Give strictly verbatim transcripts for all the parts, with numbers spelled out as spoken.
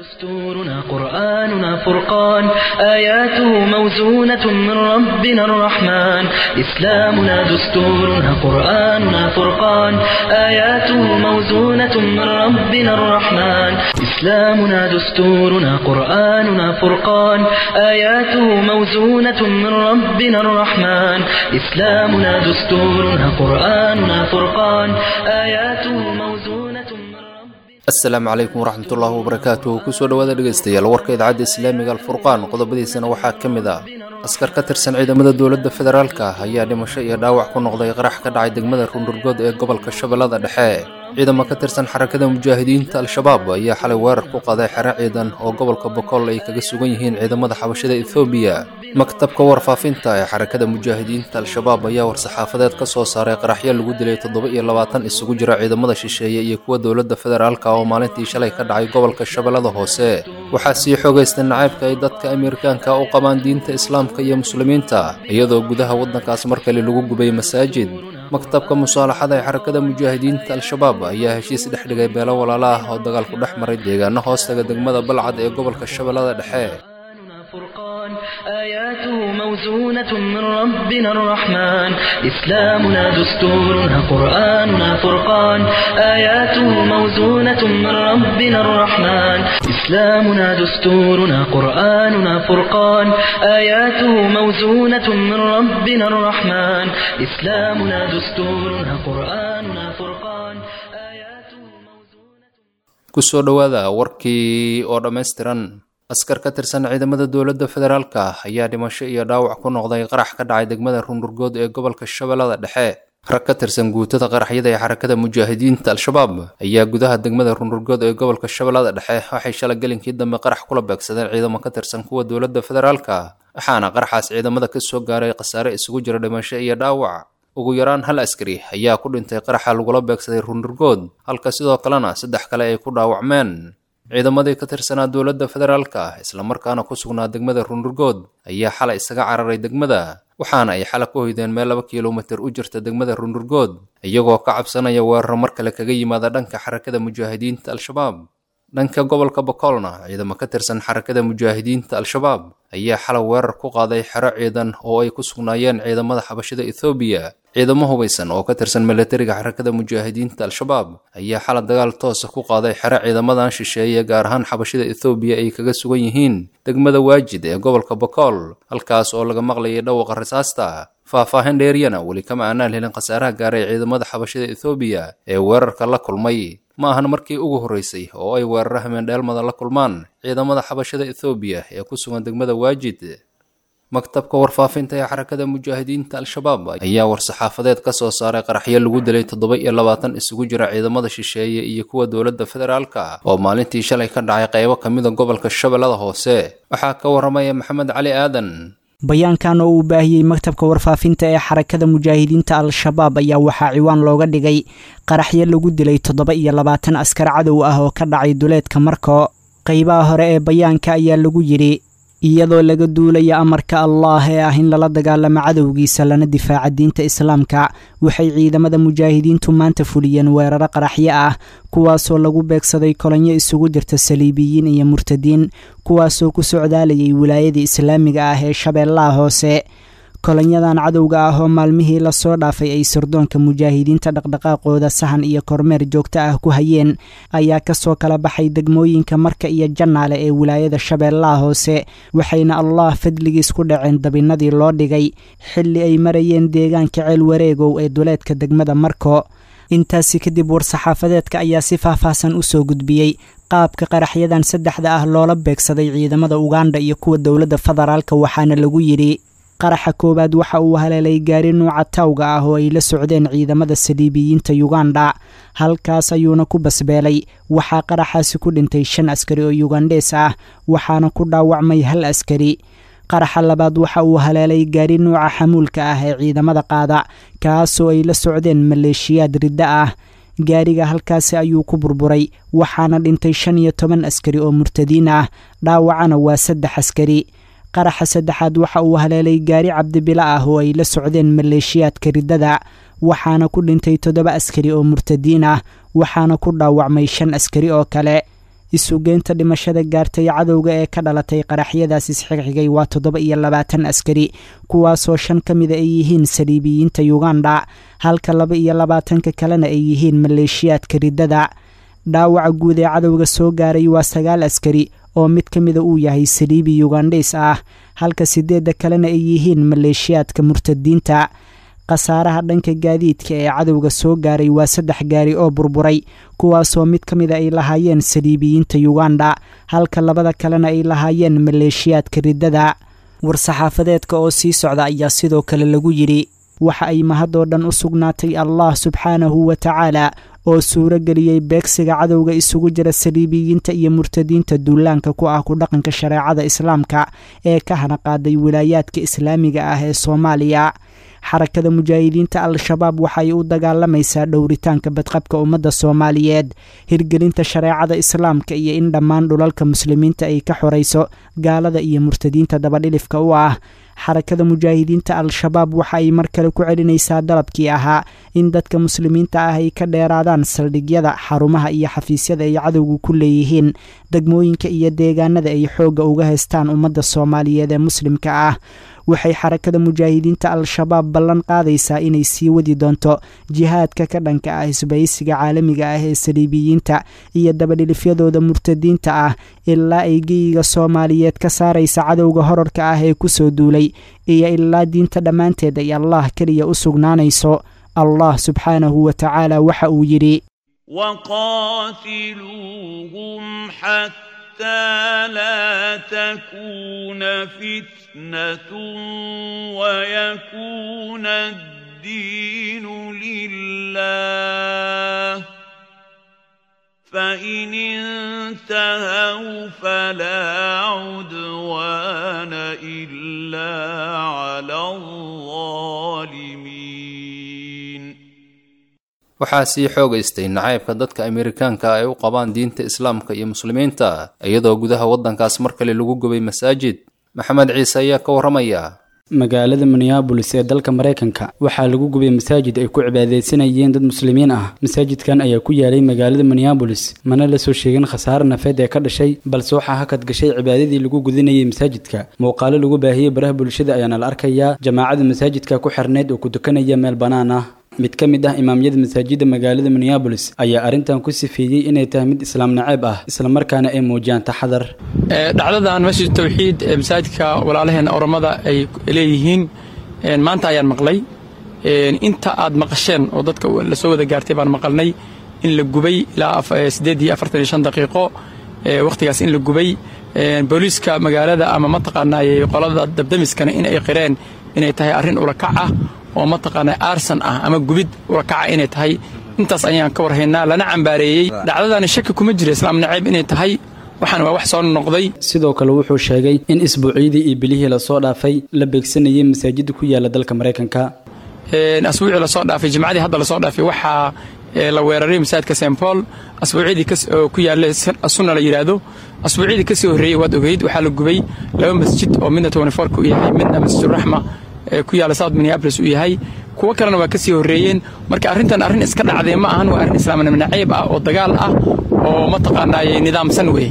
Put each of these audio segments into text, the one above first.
دستورنا قرآننا فرقان آياته موزونة من ربنا الرحمن إسلامنا دستورنا قرآننا فرقان آياته موزونة من ربنا الرحمن إسلامنا دستورنا قرآننا فرقان آياته موزونة من ربنا الرحمن إسلامنا دستورنا قرآننا فرقان آياته موزونة من السلام عليكم ورحمة الله وبركاته كسو dhawaada dhageystayaal warka idaacada islaamiga alfurqaan qodobadiisana waxaa kamid ah askar ka tirsan ciidamada dawladda federaalka ayaa dhimasho iyo dhaawac ku noqday qarax ka dhacay degmada Rundurgood ee gobolka Shabeellada Dhexe ciidamo ka tirsan xarakada mujaahidiinta al-shabaab ayaa xalay weerar ku qaaday xero ciidan oo gobolka Boqol ay kaga sugan yihiin ciidamada xabashada Itoobiya maktabka warfaafinta ee xarakada mujaahidiinta al-shabaab ayaa war-saxaafadeed ka soo saaray qaraxyo lagu dilay toddoba iyo labaatan isugu jira ciidamada shisheeye iyo kuwa dawladda federaalka oo maalintii shalay ka dhacay gobolka Shabeellada Hoose waxaa sii xogeystay nacaybka ay dadka Ameerikaanka u qabaan diinta islaamka iyo muslimiinta iyadoo gudaha wadankaas markale lagu gubay masaajid maktabka musaalaxada ee xarakada mujaahidiinta al-shabaab ayaa heshiis dhex dhigay beelo walaalo ah oo dagaal ku dhex maray deegaano hoostaga degmada Balcad ee gobolka Shabeellada Dhexe فرقان آياته موزونة من ربنا الرحمن إسلامنا دستورنا قرآننا فرقان آياته موزونة من ربنا الرحمن إسلامنا دستورنا قرآننا فرقان آياته موزونة من ربنا الرحمن إسلامنا دستورنا قرآننا فرقان آياته موزونة كسو دوادا وركي oo dhameystiran askar ka tirsan ciidamada dawladda federaalka ayaa dhimasho iyo dhaawac ku noqday qarax ka dhacay degmada Rundurgood ee gobolka Shabeellada Dhexe rag ka tirsan guutada qaraxyada ee xarakada mujaahidiinta al-shabaab ayaa gudaha degmada Rundurgood ee gobolka Shabeellada Dhexe waxay shalay galinkii dambe qarax kula beegsadeen ciidamo ka tirsan kuwa dawladda federaalka waxaana qaraxaas ciidamada ka soo gaaray khasaare isugu jira dhimasho iyo dhaawac ugu yaraan hal askari ayaa ku dhintay qaraxa lagula beegsaday Rundurgood halka sidoo kalena saddex kale ay ku dhaawacmeen ciidamadii ka tirsanaa dawladda federaalka isla markaana ku sugnaa degmada Rundurgood ayaa xalay isaga cararay degmada waxaana ay xalay ku hoydeen meel laba kiiloomitir u jirta degmada Rundurgood iyagoo ka cabsanaya weerar mar kale kaga yimaada dhanka xarakada mujaahidiinta al-shabaab dhanka gobolka Boqolna ciidamo ka tirsan xarakada mujaahidiinta al-shabaab ayaa xalay weerar ku qaaday xero ciidan oo ay ku sugnaayeen ciidamada xabashada Itoobiya ciidamo hubeysan oo ka tirsan militariga xarakada mujaahidiinta al-shabaab ayaa xalay dagaal toos ah ku qaaday xero ciidamadan shisheeye gaar ahaan xabashada Itoobiya ay kaga sugan yihiin degmada Waajid ee gobolka Boqol halkaas oo laga maqlayay dhawqa rasaasta faahfaahin dheeriyana wali kama aanan helin khasaaraha gaaray ciidamada xabashada Itoobiya ee weerarka la kulmay ma ahan markii ugu horeysay oo ay weeraraha meendheelmada la kulmaan ciidamada xabashada Itoobiya ee ku sugan degmada Waajid maktabka warfaafinta ee xarakada mujaahidiinta al-shabaab ayaa war-saxaafadeed ka soo saaray qaraxyo lagu dilay toddoba iyo labaatan isugu jira ciidamada shisheeye iyo kuwa dawladda federaalka oo maalintii shalay ka dhacay qaybo kamid ah gobolka Shabeellada Hoose waxaa ka waramaya Maxamed Cali Aadan bayaankan oo uu baahiyay maktabka warfaafinta ee xarakada mujaahidiinta al-shabaab ayaa waxaa ciwaan looga dhigay qaraxyo lagu dilay toddoba iyo labaatan askar cadow ah oo ka dhacay duleedka Marko qaybaha hore ee bayaanka ayaa lagu yiri iyadoo laga duulaya amarka Allah ee ah in lala dagaalamo cadowgiisa lana difaaca diinta islaamka waxay ciidamada mujaahidiintu maanta fuliyeen weerar qaraxyo ah kuwaasoo lagu beegsaday kolonyo isugu jirta saliibiyiin iyo murtadiin kuwaasoo ku socdaalayay wilaayada islaamiga ah ee Shabeellaha Hoose kolonyadan cadowga ah oo maalmihii la soo dhaafay ay sirdoonka mujaahidiinta dhaqdhaqaaqooda sahan iyo kormeer joogto ah ku hayeen ayaa ka soo kala baxay degmooyinka Marka iyo Janaale ee wilaayada Shabeellaha Hoose waxayna Allah fadligiis ku dhaceen dabinadii loo dhigay xilli ay marayeen deegaanka Ceel Wareegow ee duleedka degmada Marko intaasi kadib war-saxaafadeedka ayaa si faahfaahsan u soo gudbiyay qaabka qaraxyadan saddexda ah loola beegsaday ciidamada Uganda iyo kuwa dawladda federaalka waxaana lagu yiri qaraxa koobaad waxa uu haleelay gaari nooca tawga ah oo ay la socdeen ciidamada saliibiyiinta Uganda halkaas ayuuna ku basbeelay waxa qaraxaasi ku dhintay shan askari oo Ugandees ah waxaana ku dhaawacmay hal askari qaraxa labaad waxa uu haleelay gaari nooca xamuulka ah ee ciidamada qaada kaas oo ay la socdeen maleeshiyaad ridda ah gaariga halkaasi ayuu ku burburay waxaana dhintay shan iyo toban askari oo murtadiin ah dhaawacana waa saddex askari qaraxa saddexaad waxa uu haleelay gaari cabdibila ah oo ay la socdeen maleeshiyaadka ridada waxaana ku dhintay toddoba askari oo murtadiin ah waxaana ku dhaawacmay shan askari oo kale isugeynta dhimashada gaartay cadowga ee ka dhalatay qaraxyadaas isxigxigay waa toddoba iyo labaatan askari kuwaasoo shan ka mida ay yihiin saliibiyiinta yuganda halka laba iyo labaatanka kalena ay yihiin maleeshiyaadka riddada dhaawaca guud ee cadowga soo gaaray waa sagaal askari oo mid ka mida uu yahay saliibi yugandheys ah halka sideedda kalena ay yihiin maleeshiyaadka murtadiinta khasaaraha dhanka gaadiidka ee cadowga soo gaaray waa saddex gaari oo burburay kuwaasoo mid ka mida ay lahaayeen saliibiyiinta yuganda halka labada kalena ay lahaayeen maleeshiyaadka riddada war-saxaafadeedka oo sii socda ayaa sidoo kale lagu yidhi waxa ay mahadoo dhan u sugnaatay allah subxaanahu wa tacaala oo suuro geliyey beegsiga cadowga isugu jira saliibiyiinta iyo murtadiinta duulaanka ku ah ku dhaqanka shareecada islaamka ee ka hana qaaday wilaayaadka islaamiga ah ee soomaaliya xarakada mujaahidiinta al-shabaab waxay u dagaalamaysaa dhowritaanka badqabka ummadda soomaaliyeed hirgelinta shareecada islaamka iyo in dhammaan dhulalka muslimiinta ay ka xorayso gaalada iyo murtadiinta dabadhilifka u ah xarakada mujaahidiinta al-shabaab waxa ay mar kale ku celinaysaa dalabkii ahaa in dadka muslimiinta ah ay ka dheeraadaan saldhigyada xarumaha iyo xafiisyada ay cadowgu ku leeyihiin degmooyinka iyo deegaanada ay xoogga uga haystaan ummadda soomaaliyeed ee muslimka ah waxay xarakada mujaahidiinta al-shabaab ballan qaadaysaa inay sii wadi doonto jihaadka ka dhanka ah isbaysiga caalamiga ah ee saliibiyiinta iyo dabadhilifyadooda murtadiinta ah ilaa ay geyiga soomaaliyeed ka saaraysa cadowga horarka ah ee kusoo duulay iyo ilaa diinta dhammaanteed ay allah keliya u sugnaanayso allah subxaanahu wa tacaala waxa uu yidhi حتى لا تكون فتنة ويكون الدين لله فإن انتهوا فلا عدوان إلا على الظالمين waxaa sii xoogaystay nacaybka dadka Ameerikaanka ay u qabaan diinta Islaamka iyo muslimiinta iyadoo gudaha wadankaas mar kale lagu gubay masaajid maxamed ciise ayaa ka waramaya magaalada Minneapolis ee dalka Mareykanka waxaa lagu gubay masaajid ay ku cibaadeysanayeen dad muslimiin ah masaajidkan ayaa ku yaalay magaalada Minneapolis mana la soo sheegin khasaare nafeed ee ka dhashay balse waxaa hakad gashay cibaadadii lagu gudinayay masaajidka muuqaalo lagu baahiyay baraha bulshada ayaana la arkayaa jamaacada masaajidka ku xirneed oo ku tukanaya meel banaan ah mid ka mid ah imaamyada masaajidda magaalada Minneapolis ayaa arintan ku sifeeyay inay tahay mid islaam naceeb ah isla markaana ay muujiyaan taxadar ee dhacdadan masjid tawxiid ee masaajidka walaalaheen oramada ay leeyihiin een maanta ayaan maqlay een inta aad maqasheen oo dadka la soo wada gaartay baan maqalnay in la gubay ilaa sideed iyo afartan iyo shan daqiiqo ee waqtigaas in la gubay een booliska magaalada ama mataqaanay qolada dabdamiskana in ay qireen inay tahay arin ula kac ah oo mataqaanay arsan ah ama gubid ula kac inay tahay intaas ayaan ka warhaynaa lana cambaareeyay dhacdadan shaki kuma jiro islaam naceeb inay tahay waxaan waa wax soo noqday sidoo kale wuxuu sheegay in isbuuciyadii iyo bilihii la soo dhaafay la beegsanayay masaajid ku yaala dalka Mareykanka een asbuucii la soo dhaafay jimcadii hadda la soo dhaafay waxa la weeraray masaajidka Saint Paul asbuucii ku yaala sunna la yiraahdo asbuucii ka soo horeeyay wad ogeyd waxa la gubay laba masjid oo midna twenty four ku yahay midna masjid Rahma ku yaala South Minneapolis uu yahay kuwa kalena waa ka sii horeeyeen marka arrintan arrin iska dhacday ma ahan waa arrin islaamnimo naceeb ah oo dagaal ah oo mataqaanay nidaamsan weey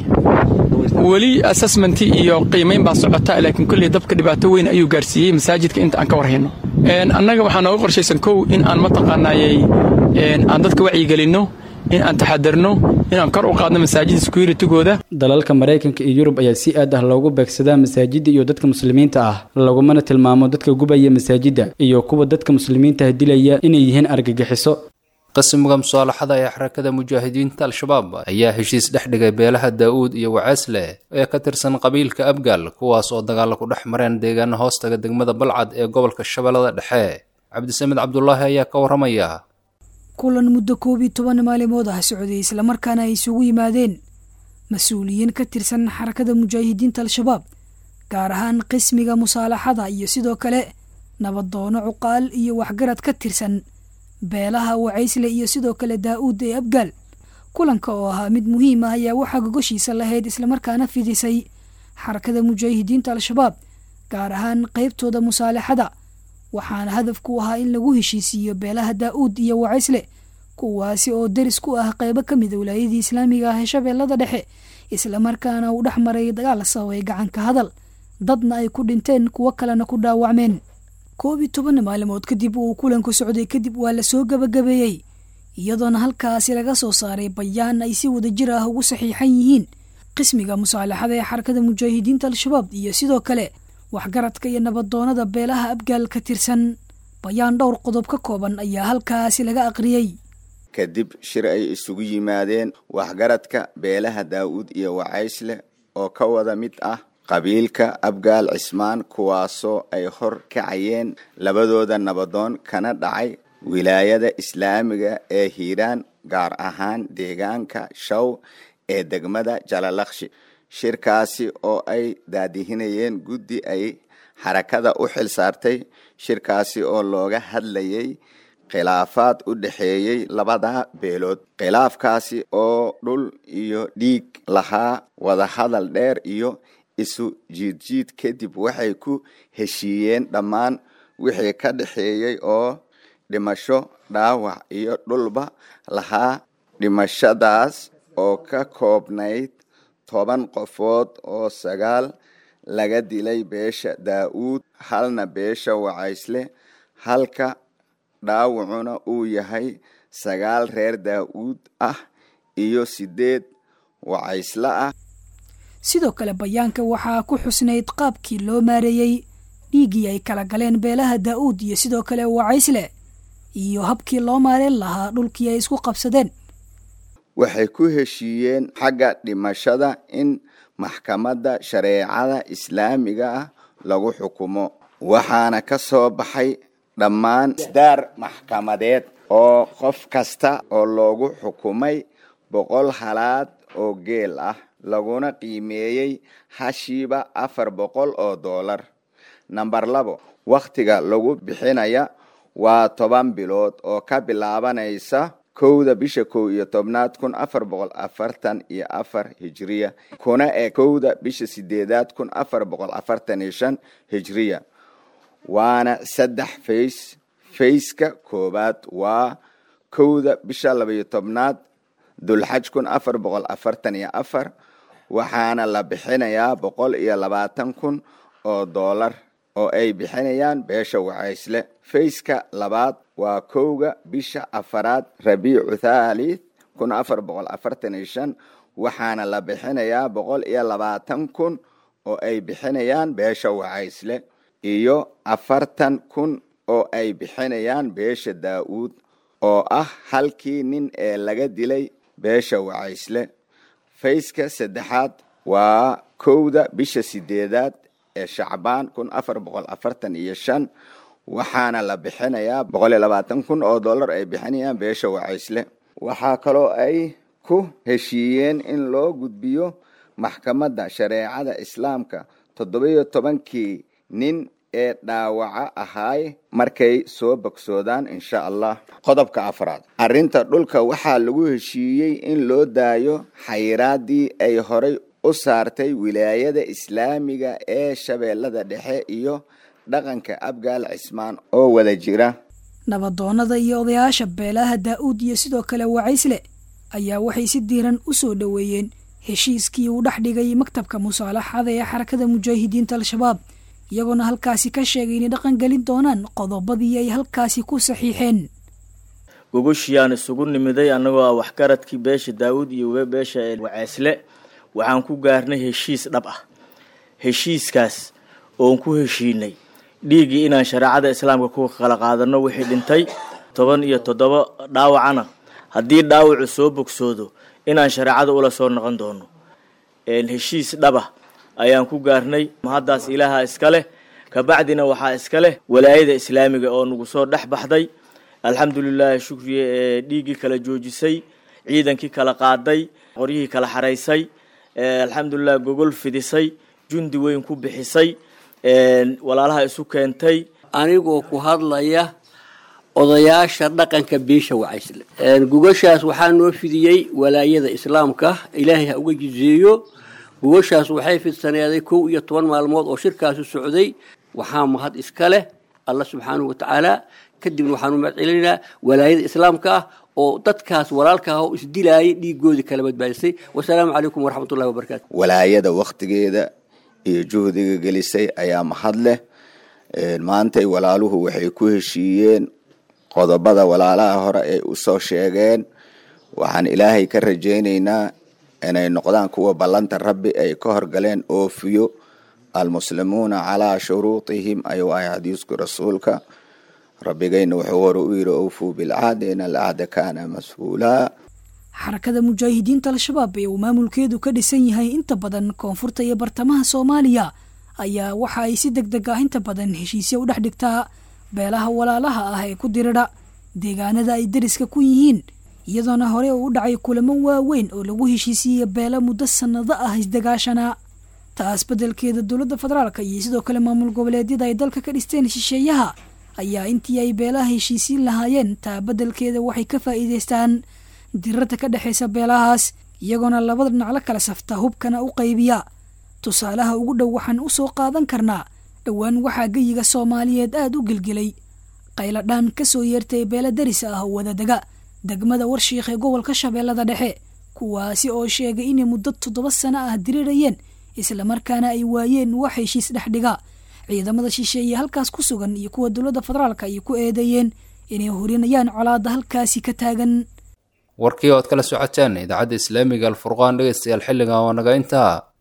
wali assessment iyo qiimeyn baa socota laakiin kulli dabka dhibaato weyn ayuu gaarsiiyay masaajidka inta aan ka warhayno een annaga waxaan ugu qorshaysan kow in aan mataqaanay een aan dadka wacyi gelino in aan taxadarno in aan kor u qaadno masaajid security-gooda dalalka Mareykanka iyo Yurub ayaa si aad ah loogu beegsadaa masaajidda iyo dadka muslimiinta ah lagumana tilmaamo dadka gubaya masaajidda iyo kuwa dadka muslimiinta ah dilaya inay yihiin argagixiso qasmiga musaalaxada ee xarakada mujaahidiinta al-shabaab ayaa heshiis dhexdhigay beelaha Daawud iyo Wacaasle ee ka tirsan qabiilka Abgaal kuwaas oo dagaal ku dhex mareen deegaano hoostaga degmada Balcad ee gobolka Shabeellada Dhexe Cabdisamed Cabdullaahi ayaa ka waramaya kulan muddo koob iyo toban maalmood ah socday isla markaana ay isugu yimaadeen mas'uuliyiin ka tirsan xarakada mujaahidiinta al-shabaab gaar ahaan qismiga musaalaxada iyo sidoo kale nabadoono cuqaal iyo waxgarad ka tirsan beelaha Wacaysle iyo sidoo kale Daawud ee Abgaal kulanka oo ahaa mid muhiim ah ayaa waxa gogoshiisa lahayd isla markaana fidisay xarakada mujaahidiinta al-shabaab gaar ahaan qaybtooda musaalaxada waxaana hadafku ahaa in lagu heshiisiyo beelaha Daawud iyo Wacaysle kuwaasi oo daris ku ah qaybo kamid ah wilaayadii islaamiga ah ee Shabeellada Dhexe islamarkaana uu dhex maray dagaal sababay gacanka hadal dadna ay ku dhinteen kuwo kalena ku dhaawacmeen. koob iyo toban maalmood kadib uu kulanku socday kadib waa la soo gabagabeeyey iyadoona halkaasi laga soo saaray bayaan ay si wada jir ah ugu saxiixan yihiin qismiga musaalaxada ee xarakada mujaahidiinta al-shabaab iyo sidoo kale waxgaradka iyo nabadoonada beelaha abgaal ka tirsan. bayaan dhowr qodob ka kooban ayaa halkaasi laga aqriyey. kadib shir ay isugu yimaadeen waxgaradka beelaha daa'uud iyo wacaysle oo ka wada mid ah qabiilka abgaal cismaan, kuwaasoo ay hor kacayeen labadooda nabadoon kana dhacay wilaayada islaamiga ee hiiraan, gaar ahaan deegaanka shaw ee degmada jalalaqshi. shirkaasi oo ay daadihinayeen guddi ay xarakada u xil saartay. shirkaasi oo looga hadlayay khilaafaad u dhexeeyey labada beelood. khilaafkaasi oo dhul iyo dhiig lahaa, wadahadal dheer iyo isu jiidjiid kadib waxay ku heshiiyeen dhammaan wixii ka dhexeeyey oo dhimasho, dhaawac iyo dhulba lahaa. dhimashadaas oo ka koobnayd toban qofood oo sagaal laga dilay beesha daa'uud, halna beesha wacaysle, halka dhaawacuna uu yahay sagaal reer daa'uud ah iyo sideed wacaysle ah. sidoo kale bayaanka waxaa ku xusnayd qaabkii loo maareeyey dhiiggii ay kala galeen beelaha daa'uud iyo sidoo kale wacaysle iyo habkii loo maareen lahaa dhulkii ay isku qabsadeen. waxay ku heshiiyeen xagga dhimashada in maxkamadda shareecada islaamiga ah lagu xukumo, waxaana ka soo baxay dhammaan isdaar maxkamadeed oo qof kasta oo loogu xukumay boqol halaad oo geel ah, laguna qiimeeyey hashiiba afar boqol oo doolar. namber labo, wakhtiga lagu bixinaya waa toban bilood oo ka bilaabanaysa kowda bisha kow iyo tobnaad kun afar boqol afartan iyo afar hijriya, kuna ee kowda bisha sideedaad kun afar boqol afartan iyo shan hijriya. waana saddex fays. fayska koobaad waa kowda bisha labaiyo tobnaad dulxaj kun afar boqol afartan iyo afar, waxaana la bixinayaa boqol iyo labaatan kun oo doolar oo ay bixinayaan beesha wacaysle. fayska labaad waa kowga bisha afaraad rabiicu thalith kun afar boqol afartan iyo shan, waxaana la bixinayaa boqol iyo labaatan kun oo ay bixinayaan beesha wacaysle iyo afartan kun oo ay bixinayaan beesha daa'uud oo ah halkii nin ee laga dilay beesha wacaysle. fayska saddexaad waa kowda bisha sideedaad ee shacbaan kun afar boqol afartan iyo shan, waxaana la bixinayaa boqol iyo labaatan kun oo dollar ay bixinayaan beesha wacaysle. waxaa kaloo ay ku heshiiyeen in loo gudbiyo maxkamadda shareecada islaamka toddobiyo tobankii nin ee dhaawaca ahaay markay soo bogsoodaan insha allah. qodobka afraad, arrinta dhulka waxaa lagu heshiiyey in loo daayo xayiraadii ay horay u saartay wilaayada islaamiga ee shabeellada dhexe iyo dhaqanka abgaal cismaan oo wada jira. nabadoonada iyo odayaasha beelaha daa'uud iyo sidoo kale wacaysle ayaa waxay si diiran u soo dhoweeyeen heshiiskii uu dhex dhigay maktabka musaalaxada ee xarakada mujaahidiinta al-shabaab, iyagoona halkaasi ka sheegay inay dhaqan gelin doonaan qodobadii ay halkaasi ku saxiixeen. gogoshiiyaan isugu nimiday annagoo ah waxgaradkii beesha daa'uud iyo beesha wacaysle, waxaan ku gaarnay heshiis dhab ah. heshiiskaas oon ku heshiinay dhiiggii inaan shareecada islaamka ku kala qaadano wixii dhintay toban iyo toddoba dhaawacana haddii dhaawacu soo bogsoodo inaan shareecada ula soo noqon doono. heshiis dhaba ayaan ku gaarnay. haddaas ilaaha iska leh, kabacdina waxaa iska leh walaayada islaamiga oo nagu soo dhex baxday. alxamdulilahi shukriye ee dhiiggii kala joojisay, ciidankii kala qaaday, qoryihii kala xaraysay, alxamdulilah gogol fidisay, jundi weyn ku bixisay, walaalaha isu keentay. anigoo ku hadlaya odayaasha dhaqanka beesha wacaysle, gogoshaas waxaa noo fidiyey walaayada islaamka, ilaahay ha uga jizeeyo. gogoshaas waxay fidsaneeday kow iyo toban maalmood oo shirkaasu socday. waxaa mahad iska leh alla subxaanahu watacaala. kadibna waxaanu mahad celinaynaa walaayada islaamka ah oo dadkaas walaalka ah oo isdilaayay dhiigoodii kala badbaadisay. Wasalaamu calaykum waraxmatullahi wabarakaatu. walaayada waqtigeeda iyo juhdiga gelisay ayaa mahad leh. maantay walaaluhu waxay ku heshiiyeen qodobada walaalaha hore ay u soo sheegeen. waxaan ilaahay ka rajaynaynaa inay noqdaan kuwa ballanta rabbi ay ka horgaleen oofiyo. almuslimuuna calaa shuruutihim ayuu ahay xadiisku rasuulka. rabbigayna wuxuu hore u yidhi awfuu bilcahdi ina alcahda kaana mas-uulaa. xarakada mujaahidiinta al-shabaab ee uu maamulkeedu ka dhisan yahay inta badan koonfurta iyo bartamaha soomaaliya ayaa waxa ay si deg deg ah inta badan heshiisya u dhex dhigtaa beelaha walaalaha ah ee ku diridha deegaanada ay dariska ku yihiin, iyadoona hore uu u dhacay kulamo waaweyn oo lagu heshiisiiyey beela muddo sannado ah isdagaashana. taas beddelkeeda dowladda federaalka iyo sidoo kale maamul goboleedyada ay dalka ka dhisteen shisheeyaha ayaa intii ay beelaha heshiisiin lahaayeen taa beddelkeeda waxay ka faa'iidaystaan dirarta ka dhexaysa beelahaas, iyagoona labada dhinac la kala safta hubkana u qaybiya. tusaalaha ugu dhow waxaan u soo qaadan karnaa dhowaan waxaa geyiga soomaaliyeed aada u gelgelay qayladhaan ka soo yeertay beela daris ah oo wadadega degmada warshiikh ee gobolka shabeellada dhexe, kuwaasi oo sheegay inay muddo toddoba sano ah dirirayeen islamarkaana ay waayeen wax heshiis dhex dhiga. ciidamada shisheeye halkaas ku sugan iyo kuwa dowladda federaalka ay ku eedeeyeen inay horinayaan colaadda halkaasi ka taagan. warkii ood kala socoteen idaacadda islaamiga alfurqaan dhegeystayaal xilligan waa naga intaa.